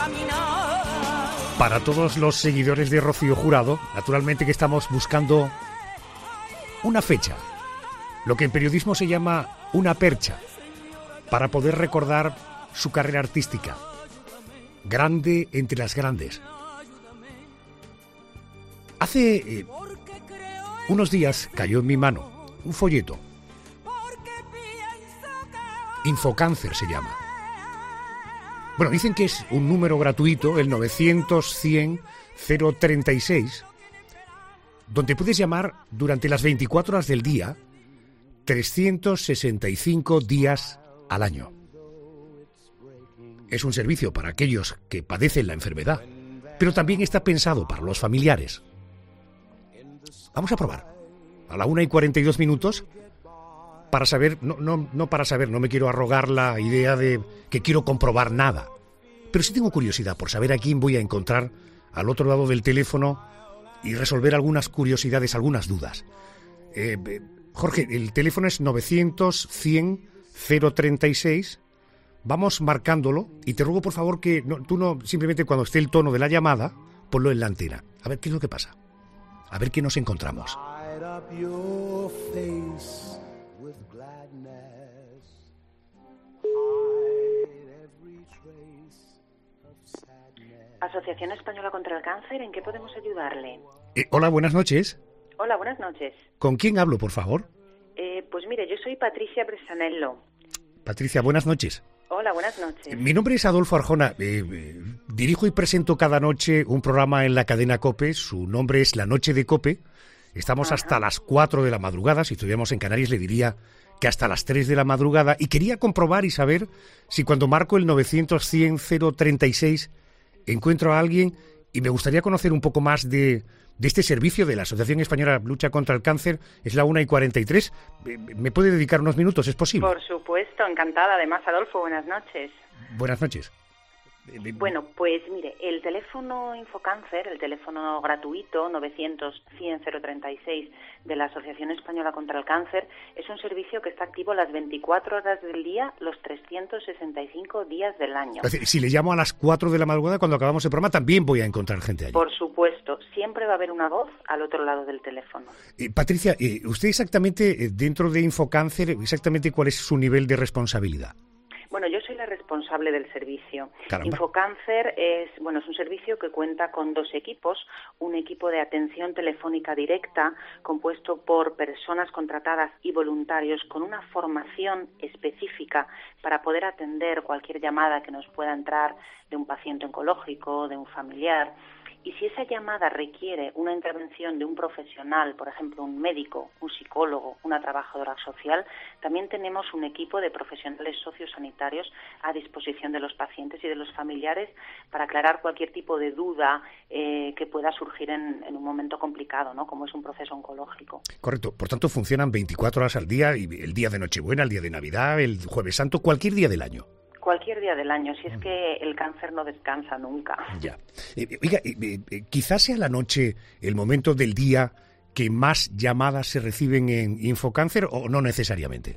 Para todos los seguidores de Rocío Jurado, naturalmente que estamos buscando una fecha, lo que en periodismo se llama una percha, para poder recordar su carrera artística, grande entre las grandes. Hace unos días cayó en mi mano un folleto. Infocáncer se llama. Bueno, dicen que es un número gratuito, el 900-100-036, donde puedes llamar durante las 24 horas del día, 365 días al año. Es un servicio para aquellos que padecen la enfermedad, pero también está pensado para los familiares. Vamos a probar. A la 1:42 para saber, no para saber, no me quiero arrogar la idea de que quiero comprobar nada, pero sí tengo curiosidad por saber a quién voy a encontrar al otro lado del teléfono y resolver algunas curiosidades, algunas dudas. Jorge, el teléfono es 900-100-036. Vamos marcándolo y te ruego por favor que tú no simplemente cuando esté el tono de la llamada, ponlo en la antena. A ver qué es lo que pasa. A ver qué nos encontramos. Asociación Española contra el Cáncer, ¿en qué podemos ayudarle? Hola, buenas noches. Hola, buenas noches. ¿Con quién hablo, por favor? Pues mire, yo soy Patricia Bresanello. Patricia, buenas noches. Hola, buenas noches. Mi nombre es Adolfo Arjona. Dirijo y presento cada noche un programa en la cadena COPE. Su nombre es La Noche de COPE. Estamos hasta las 4 de la madrugada. Si estuviéramos en Canarias le diría que hasta las 3 de la madrugada. Y quería comprobar y saber si cuando marco el 900-100-036 encuentro a alguien, y me gustaría conocer un poco más de este servicio de la Asociación Española Lucha contra el Cáncer. Es la 1:43. ¿Me puede dedicar unos minutos? ¿Es posible? Por supuesto, encantada. Además, Adolfo, buenas noches. Buenas noches. Bueno, pues mire, el teléfono Infocáncer, el teléfono gratuito 900-100-036 de la Asociación Española contra el Cáncer, es un servicio que está activo las 24 horas del día, los 365 días del año. Es decir, si le llamo a las 4 de la madrugada cuando acabamos el programa, también voy a encontrar gente allí. Por supuesto, siempre va a haber una voz al otro lado del teléfono. Patricia, usted exactamente, dentro de Infocáncer, exactamente cuál es su nivel de responsabilidad. Bueno, yo soy la responsable del servicio. Caramba. Infocáncer es un servicio que cuenta con 2 equipos, un equipo de atención telefónica directa compuesto por personas contratadas y voluntarios con una formación específica para poder atender cualquier llamada que nos pueda entrar de un paciente oncológico, de un familiar. Y si esa llamada requiere una intervención de un profesional, por ejemplo, un médico, un psicólogo, una trabajadora social, también tenemos un equipo de profesionales sociosanitarios a disposición de los pacientes y de los familiares para aclarar cualquier tipo de duda que pueda surgir en un momento complicado, ¿no? Como es un proceso oncológico. Correcto. Por tanto, funcionan 24 horas al día, y el día de Nochebuena, el día de Navidad, el Jueves Santo, cualquier día del año. Cualquier día del año, si es que el cáncer no descansa nunca. Ya. Oiga, quizás sea la noche el momento del día que más llamadas se reciben en Infocáncer, o no necesariamente.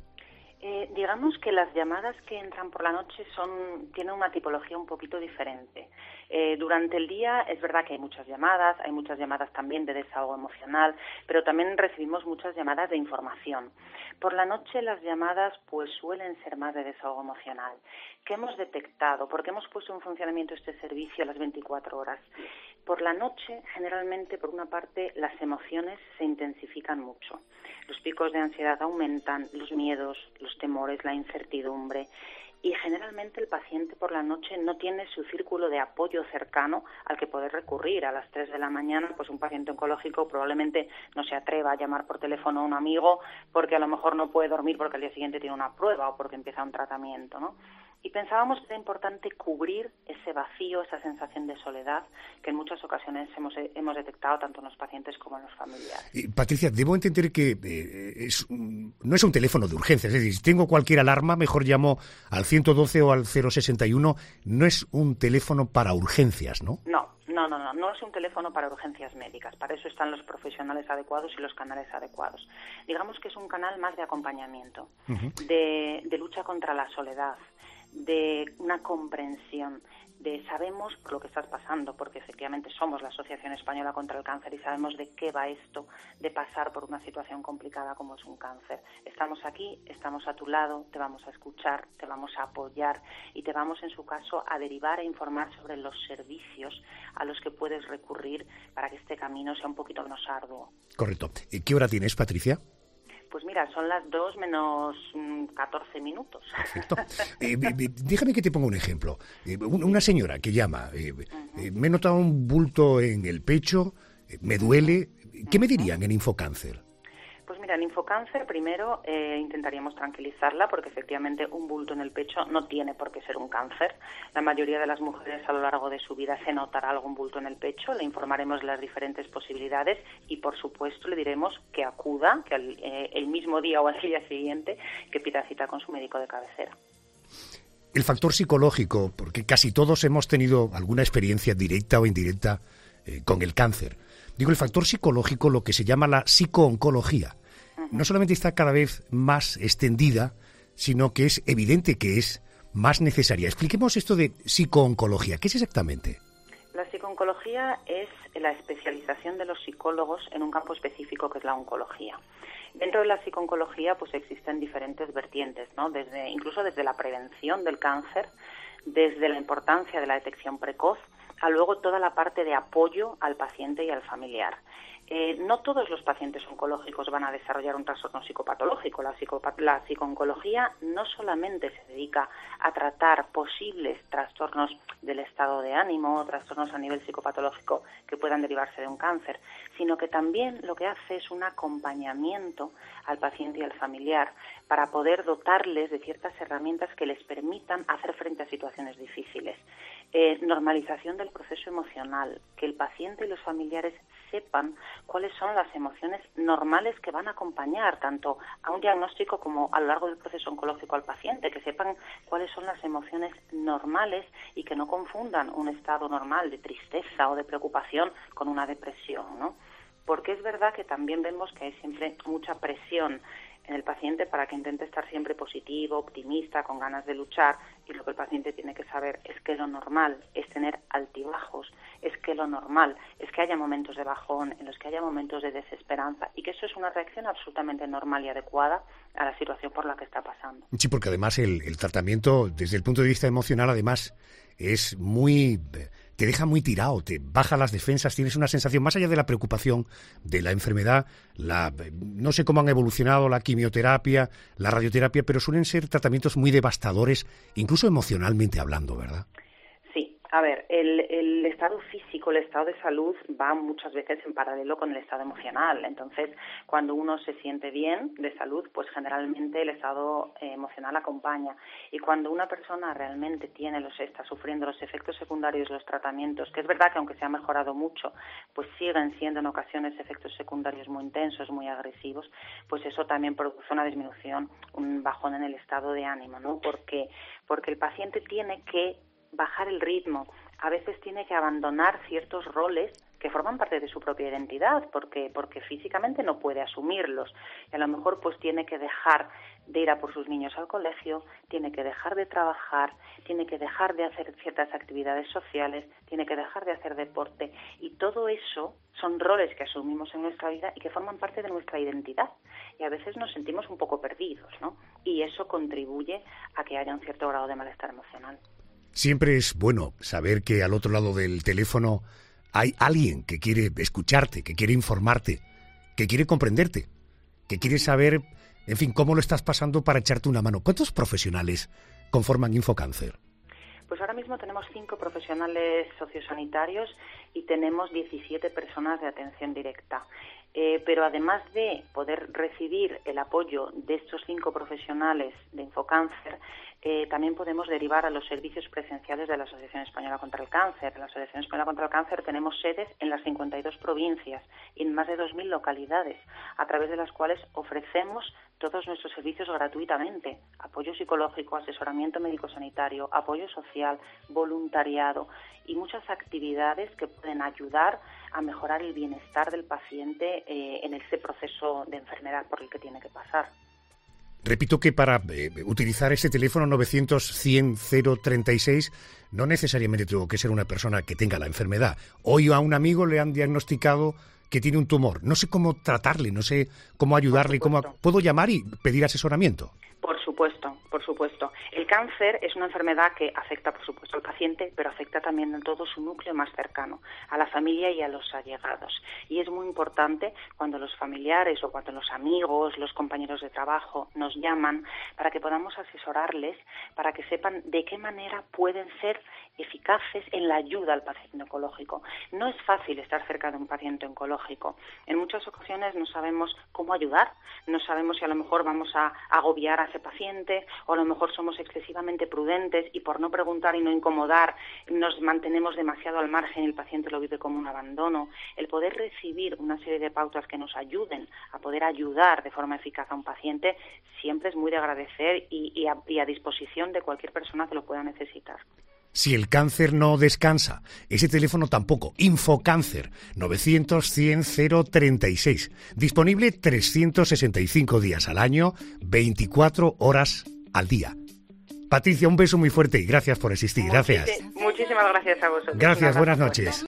Digamos que las llamadas que entran por la noche tienen una tipología un poquito diferente. Durante el día es verdad que hay muchas llamadas también de desahogo emocional, pero también recibimos muchas llamadas de información. Por la noche las llamadas pues suelen ser más de desahogo emocional. ¿Qué hemos detectado? ¿Por qué hemos puesto en funcionamiento este servicio a las 24 horas? Por la noche, generalmente, por una parte, las emociones se intensifican mucho. Los picos de ansiedad aumentan, los miedos, los temores, la incertidumbre. Y generalmente el paciente por la noche no tiene su círculo de apoyo cercano al que poder recurrir. A las 3 de la mañana, pues un paciente oncológico probablemente no se atreva a llamar por teléfono a un amigo porque a lo mejor no puede dormir porque al día siguiente tiene una prueba o porque empieza un tratamiento, ¿no? Y pensábamos que era importante cubrir ese vacío, esa sensación de soledad que en muchas ocasiones hemos detectado tanto en los pacientes como en los familiares. Patricia, debo entender que no es un teléfono de urgencias, es decir, si tengo cualquier alarma, mejor llamo al 112 o al 061, no es un teléfono para urgencias, ¿no? No es un teléfono para urgencias médicas, para eso están los profesionales adecuados y los canales adecuados. Digamos que es un canal más de acompañamiento, de lucha contra la soledad, de una comprensión, de sabemos por lo que estás pasando, porque efectivamente somos la Asociación Española contra el Cáncer y sabemos de qué va esto, de pasar por una situación complicada como es un cáncer. Estamos aquí, estamos a tu lado, te vamos a escuchar, te vamos a apoyar y te vamos, en su caso, a derivar e informar sobre los servicios a los que puedes recurrir para que este camino sea un poquito menos arduo. Correcto. ¿Qué hora tienes, Patricia? Pues mira, son las 2 menos 14 minutos. Perfecto. Déjame que te ponga un ejemplo. Una señora que llama, me he notado un bulto en el pecho, me duele. ¿Qué me dirían en Infocáncer? Pues mira, en Infocáncer primero intentaríamos tranquilizarla porque efectivamente un bulto en el pecho no tiene por qué ser un cáncer. La mayoría de las mujeres a lo largo de su vida se notará algún bulto en el pecho, le informaremos de las diferentes posibilidades y por supuesto le diremos que acuda, que el mismo día o al día siguiente que pida cita con su médico de cabecera. El factor psicológico, porque casi todos hemos tenido alguna experiencia directa o indirecta con el cáncer. Digo, el factor psicológico, lo que se llama la psicooncología, no solamente está cada vez más extendida, sino que es evidente que es más necesaria. Expliquemos esto de psicooncología. ¿Qué es exactamente? La psicooncología es la especialización de los psicólogos en un campo específico que es la oncología. Dentro de la psicooncología pues existen diferentes vertientes, ¿no? Incluso desde la prevención del cáncer, desde la importancia de la detección precoz, a luego toda la parte de apoyo al paciente y al familiar. No todos los pacientes oncológicos van a desarrollar un trastorno psicopatológico. La psicooncología no solamente se dedica a tratar posibles trastornos del estado de ánimo, trastornos a nivel psicopatológico que puedan derivarse de un cáncer, sino que también lo que hace es un acompañamiento al paciente y al familiar para poder dotarles de ciertas herramientas que les permitan hacer frente a situaciones difíciles. Normalización del proceso emocional, que el paciente y los familiares sepan cuáles son las emociones normales que van a acompañar tanto a un diagnóstico como a lo largo del proceso oncológico al paciente, que sepan cuáles son las emociones normales y que no confundan un estado normal de tristeza o de preocupación con una depresión, ¿no? Porque es verdad que también vemos que hay siempre mucha presión en el paciente para que intente estar siempre positivo, optimista, con ganas de luchar, y lo que el paciente tiene que saber es que lo normal es tener altibajos, es que lo normal es que haya momentos de bajón, en los que haya momentos de desesperanza, y que eso es una reacción absolutamente normal y adecuada a la situación por la que está pasando. Sí, porque además el tratamiento, desde el punto de vista emocional, además, es muy... te deja muy tirado, te baja las defensas, tienes una sensación, más allá de la preocupación de la enfermedad, no sé cómo han evolucionado la quimioterapia, la radioterapia, pero suelen ser tratamientos muy devastadores, incluso emocionalmente hablando, ¿verdad? Sí, a ver, el estado físico, el estado de salud va muchas veces en paralelo con el estado emocional. Entonces, cuando uno se siente bien de salud, pues generalmente el estado emocional acompaña. Y cuando una persona realmente está sufriendo los efectos secundarios de los tratamientos, que es verdad que aunque se ha mejorado mucho, pues siguen siendo en ocasiones efectos secundarios muy intensos, muy agresivos, pues eso también produce una disminución, un bajón en el estado de ánimo, ¿no? Porque el paciente tiene que bajar el ritmo, a veces tiene que abandonar ciertos roles que forman parte de su propia identidad, porque físicamente no puede asumirlos. Y a lo mejor pues tiene que dejar de ir a por sus niños al colegio, tiene que dejar de trabajar, tiene que dejar de hacer ciertas actividades sociales, tiene que dejar de hacer deporte. Y todo eso son roles que asumimos en nuestra vida y que forman parte de nuestra identidad. Y a veces nos sentimos un poco perdidos, ¿no? Y eso contribuye a que haya un cierto grado de malestar emocional. Siempre es bueno saber que al otro lado del teléfono hay alguien que quiere escucharte, que quiere informarte, que quiere comprenderte, que quiere saber, en fin, cómo lo estás pasando para echarte una mano. ¿Cuántos profesionales conforman Infocáncer? Pues ahora mismo tenemos 5 profesionales sociosanitarios y tenemos 17 personas de atención directa. Pero además de poder recibir el apoyo de estos 5 profesionales de Infocáncer, también podemos derivar a los servicios presenciales de la Asociación Española contra el Cáncer. En la Asociación Española contra el Cáncer tenemos sedes en las 52 provincias y en más de 2.000 localidades, a través de las cuales ofrecemos todos nuestros servicios gratuitamente: apoyo psicológico, asesoramiento médico-sanitario, apoyo social, voluntariado y muchas actividades que pueden ayudar a mejorar el bienestar del paciente en ese proceso de enfermedad por el que tiene que pasar. Repito que para utilizar ese teléfono 900-100-036 no necesariamente tengo que ser una persona que tenga la enfermedad. Hoy a un amigo le han diagnosticado que tiene un tumor. No sé cómo tratarle, no sé cómo ayudarle. ¿Puedo llamar y pedir asesoramiento? Por supuesto, por supuesto. El cáncer es una enfermedad que afecta, por supuesto, al paciente, pero afecta también a todo su núcleo más cercano, a la familia y a los allegados. Y es muy importante cuando los familiares o cuando los amigos, los compañeros de trabajo nos llaman para que podamos asesorarles, para que sepan de qué manera pueden ser eficaces en la ayuda al paciente oncológico. No es fácil estar cerca de un paciente oncológico. En muchas ocasiones no sabemos cómo ayudar, no sabemos si a lo mejor vamos a agobiar a ese paciente o a lo mejor somos excesivamente prudentes y por no preguntar y no incomodar nos mantenemos demasiado al margen y el paciente lo vive como un abandono. El poder recibir una serie de pautas que nos ayuden a poder ayudar de forma eficaz a un paciente siempre es muy de agradecer y a disposición de cualquier persona que lo pueda necesitar. Si el cáncer no descansa, ese teléfono tampoco. Infocáncer, 900-100-036. Disponible 365 días al año, 24 horas al día. Patricia, un beso muy fuerte y gracias por existir. Gracias. Muchísimas gracias a vosotros. Gracias, buenas noches.